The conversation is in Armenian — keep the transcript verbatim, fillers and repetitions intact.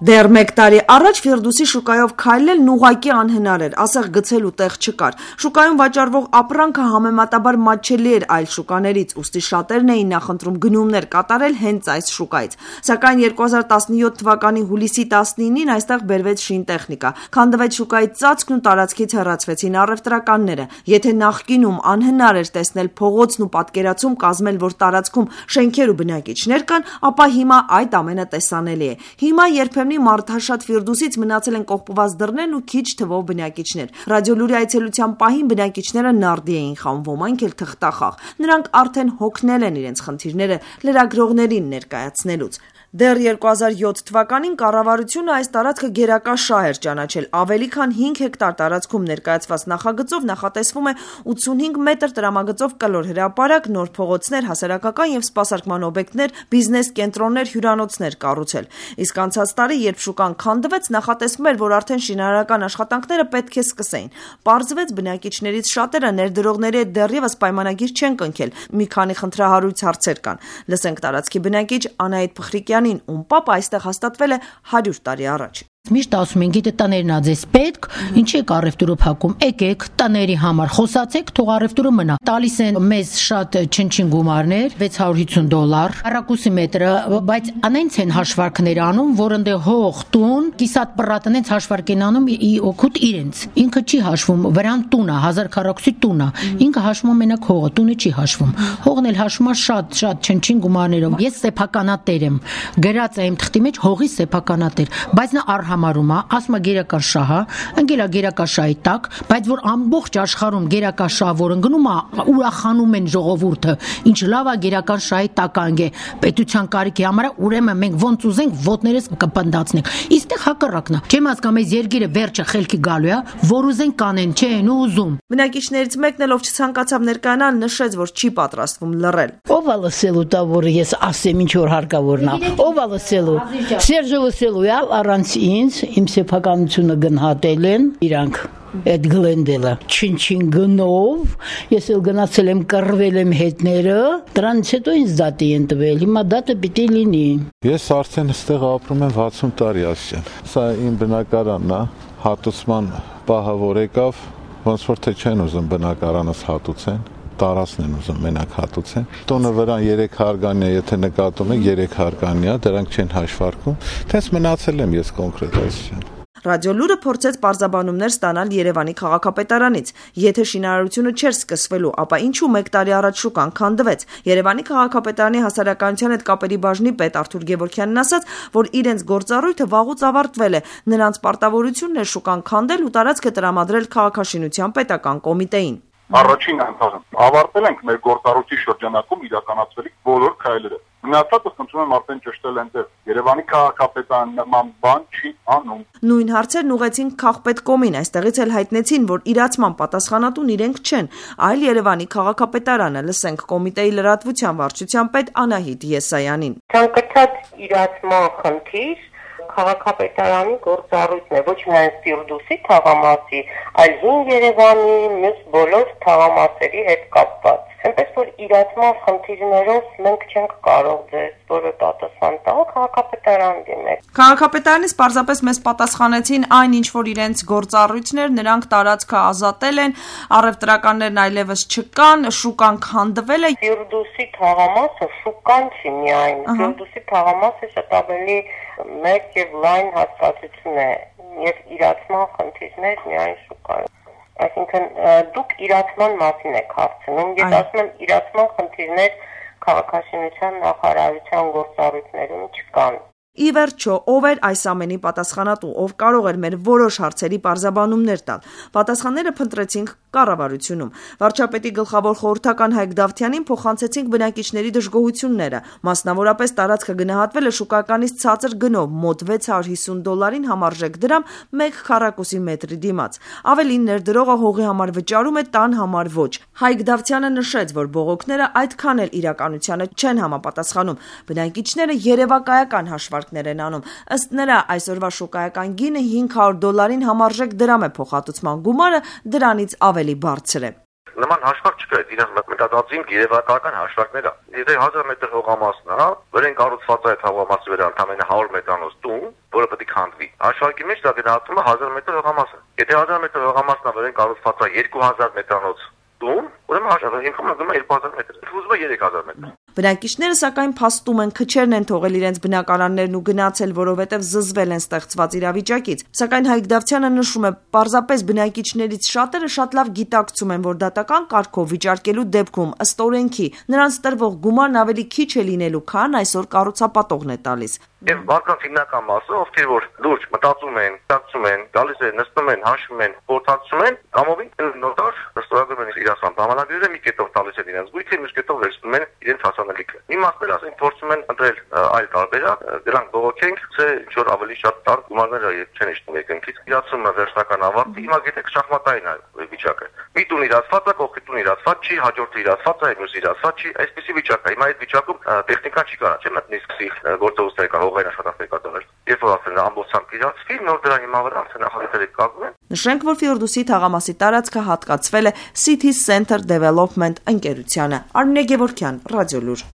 Դեռ մեկ տարի առաջ Ֆիրդուսի շուկայով քայլելն ուղղակի անհնար էր, ասեղ գցելու տեղ չկար։ Շուկայում վաճառվող ապրանքը համեմատաբար մատչելի էր այլ շուկաներից, ուստի շատերն էին նախընտրում գնումներ կատարել հենց այս շուկայից։ Սակայն երկու հազար տասնյոթ թվականի հուլիսի տասնինին այստեղ բերվեց շինտեխնիկա, քանդվեց շուկայի ծածկն ու տարածքից հեռացվեցին առևտրականները։ Եթե նախկինում անհնար էր տեսնել փողոցն ու պատկերացում կազմել, որ տարածքում շենքեր ու բնակիչներ կան, ապա հիմա այդ ամենը տեսանելի է։ Հիմա երբեմն մարդաշատ Ֆիրդուսից մնացել են կողպված դռներն ու քիչ թվով բնակիչներ։ Ռադիոլուրի այցելության պահին բնակիչները նարդի էին խաղում, ոմանք էլ թղթախաղ։ Նրանք արդեն հոգնել են իրենց խնդիրները լրագրողներին ներկայացնելուց։ Դեռ երկու հազար յոթ թվականին կառավարությունը այս տարածքը գերակա շահ էր ճանաչել։ Ավելի քան հինգ հեկտար տարածքում ներկայացված նախագծով նախատեսվում է ութսունհինգ մետր տրամագծով կլոր հրապարակ, նոր փողոցներ, հասարակական եւ սպասարկման օբյեկտներ, բիզնես կենտրոններ, հյուրանոցներ կառուցել։ Իսկ անցած տարի, երբ շուկան քանդվեց, նախատեսվում էր, որ արդեն շինարարական աշխատանքները պետք է սկսեին։ Պարզվեց, բնակիչներից շատերը ներդրողների հետ դեռևս պայմանագիր չեն կնքել։ Մի քանի խնդրահարույց հարցեր կան։ Լսենք տարածքի բնակիչ Անահիտ Փխրիկյանին, ում պապը այստեղ հաստատվել է հարյուր տարի առաջ։ Միշտ ասում են, գիտե տաներն ա ձեզ պետք, ինչի եք առևտուրը փակում, եկեք տաների համար խոսացեք, թող առևտուրը մնա։ Տալիս են մեզ շատ չնչին գումարներ, վեց հարյուր հիսուն դոլար, առակուսի մետրը, բայց անենց են հաշվարկներ անում, որ ընդ հող, տուն, կիսատ պռատն են հաշվարկ են անում ի օգուտ իրենց։ Ինքը չի հաշվում, վրան տուն է, հազար քառակուսի տուն է, ինքը հաշվում է մենակ հողը, տունը չի հաշվում։ Հողն էլ հաշվում է շատ շատ չնչին գումարներով։ Ես սեփականատեր եմ, գրած եմ թղթի մեջ հողի սեփականատեր, բայց նա համարում է, ասում է գերակա շահը, ընկելա գերակա շահի տակ, բայց որ ամբողջ աշխարհում գերակա շահ որ ընկնում է, ուրախանում են ժողովուրդը, ինչ լավ է գերակա շահի տակ անգե, պետության կարիքի համար, ուրեմն մենք ոնց ուզենք ոտներս կպնդացնենք։ Իստեղ հակառակն է։ Չեմ հասկանում, այս երկիրը վերջը խելքի գալու է, որ ուզեն կանեն, չեն ուզում։ Բնակիչներից մեկն էլ ով չցանկացավ ներկայանալ, նշեց, որ չի պատրաստվում լռել։ Ով է լսելու տա, որ ես ասեմ ինչ որ հարկավորն է։ Ով է լսելու։ Սերժը լսելու է առանց ինձ, իմ սեփականությունը գնահատել են իրանք այդ գլենդելը չին-չին գնով, ես էլ գնացել եմ կռվել եմ հետները, դրանից հետո ինձ դատի են տվել, հիմա դատը պիտի լինի։ Ես արդեն այստեղ ապրում եմ վաթսուն տարի ասեն։ Սա իմ բնակարանն է, հատուցման պահը որ եկավ, ոնց որ թե չեն ուզում բնակարանս հատուցեն, տարածքն են ուզում մենակ հատուցեն։ Տոնը վրան երեք հարգանյա, եթե նկատում եք երեք հարգանյա, դրանք չեն հաշվարկում, թես մնացել եմ ես կոնկրետ այսինքն։ Ռադիոլուրը փորձեց պարզաբանումներ ստանալ Երևանի քաղաքապետարանից։ Եթե շինարարությունը չէր սկսվելու, ապա ինչու մեկ տարի առաջ շուկան քանդվեց։ Երևանի քաղաքապետարանի հասարակայնության հետ կապերի բաժնի պետ Արթուր Գևորգյանն ասաց, որ իրենց գործառույթը վաղուց ավարտվել է։ Նրանց պարտավորությունն է շուկան քանդել ու տարածքը տրամադրել քաղաքաշինության պետական կոմիտեին։ Առաջին անգամ ավարտել ենք մեր գործառույթի շրջանակում իրականացվելիք բոլոր քայլերը։ Մնացածը խնդրում եմ արդեն ճշտել այնտեղ։ Երևանի քաղաքապետարանը նման բան չի անում։ Նույն հարցերն ուղեցին քաղպետկոմին, այստեղից էլ հայտնեցին, որ իրացման պատասխանատուն իրենք չեն, այլ Երևանի քաղաքապետարանը։ Լսենք կոմիտեի լրատվության վարչության պետ Անահիտ Եսայանին։ Ցանկացած իրացման խնդիր քաղաքապետարանի գործառույթն է, ոչ միայն Ֆիրդուսի թաղամասի, այլ հին Երևանի մյուս բոլոր թաղամասերի հետ կապված։ Այնպես որ իրացման խնդիրներով մենք չենք կարող ձեզ որը պատասխան տալ, քաղաքապետարան դիմեք։ Քաղաքապետարանից պարզապես մեզ պատասխանեցին այն, ինչ որ իրենց գործառույթներ, նրանք տարածքը ազատել են, առևտրականներն այլևս չկան, շուկան քանդվել է։ Ֆիրդուսի թաղամասը շուկան չի միայն, Ֆիրդուսի թաղամասը շատ ավելի մեծ եւ լայն հատկացություն է, եւ իրացման խնդիրներ միայն շուկայում։ Այսինքն դուք իրացման մասին եք հարցնում, ես ասում եմ իրացման խնդիրներ քաղաքաշինության նախարարության գործառույթներում չկան։ Ի վերջո, ով էր այս ամենի պատասխանատու, ով կարող էր մեր որոշ հարցերի պարզաբանումներ տալ։ Պատասխանները փնտրեցինք կառավարությունում։ Վարչապետի գլխավոր խորհրդական Հայկ Դավթյանին փոխանցեցինք բնակիչների դժգոհությունները։ Մասնավորապես տարածքը գնահատվել է շուկականից ցածր գնով, մոտ վեց հարյուր հիսուն դոլարին համարժեք դրամ մեկ քառակուսի մետրի դիմաց։ Ավելին, ներդրողը հողի համար վճարում է, տան համար ոչ։ Հայկ Դավթյանը նշեց, որ բողոքները այդքան էլ իրականությանը չեն համապատասխանում։ Բնակիչները երևակայական հաշվարկներ են անում։ Ըստ նրա, այսօրվա շուկայական գինը հինգ հարյուր դոլարին համարժեք դրամ է, փոխհատուցման գումարը դրանից ավելի բարձր է։ Նման հաշվարկ չկա, իրենց մտածածին երևակայական հաշվարկներ է։ Եթե հազար մետր հողամասն է, որին կառուցված է այդ հողամասի վրա ընդամենը հարյուր մետրանոց տուն, որը պետք է Հաշվարկի մեջ դա գնահատվում է հազար մետր հողամասը։ Եթե հազար մետր հողամասն ավելին կառուցված է երկու հազար մետրանոց տուն, ուրեմն հաշվարկը ինքնուրույն գնում է երկու հազար մետր։ Ուզում է երեք հազար մետր։ Բնակիչները սակայն փաստում են քչերն են թողել իրենց բնակարաններն ու գնացել, որովհետև զզվել են ստեղծված իրավիճակից։ Սակայն Հայկ Դավթյանը նշում է, պարզապես բնակիչներից շատերը շատ լավ գիտակցում են, որ դատական կարգով վիճարկելու դեպքում ըստ օրենքի նրանց տրվող գումարն ավելի քիչ է լինելու, քան այսօր կառուցապատողն է տալիս։ Եվ մարդկանց հիմնական մասը, ովքեր որ լուրջ մտածում են, տակցում են, գալիս են, նստում են, հաշվում են, փորձացում են, ամովին նոտար ստորագրում են իրական պայմանագրերը մի կետով տալիս են իրենց գույքը, մյուս կետով վերցնում են իրենց հասանելիքը։ Մի մասն էլ ասենք փորձում են ընտրել այլ տարբերակ, դրանք բողոքենք, թե ինչ որ ավելի շատ տար գումարները չեն իջնում երկնքից։ Իրացումը վերջնական ավարտի, հիմա գիտեք շախմատային է վիճակը։ Մի տուն իրացված է, կողքի տուն իրացված չի, հաջորդը իրացված է, մյուսը իրացված չի, այսպեսի վիճակ է։ Հիմա այդ վիճակում տեխնիկան չի կարա, չէ՞, նույնիսկ գործողություններ հողային աշխատանքներ կատարել։ Երբ որ ասեն ամբողջությամբ իրացվի, նոր դրա հիմա վրա արդեն նախագծերը կազմում են։ Նշենք, որ Ֆիրդուսի թաղամասի տարածքը հատկացվել է City Center Development ընկերությանը։ Արմինե Գևորգյան, Ռադիոլուր։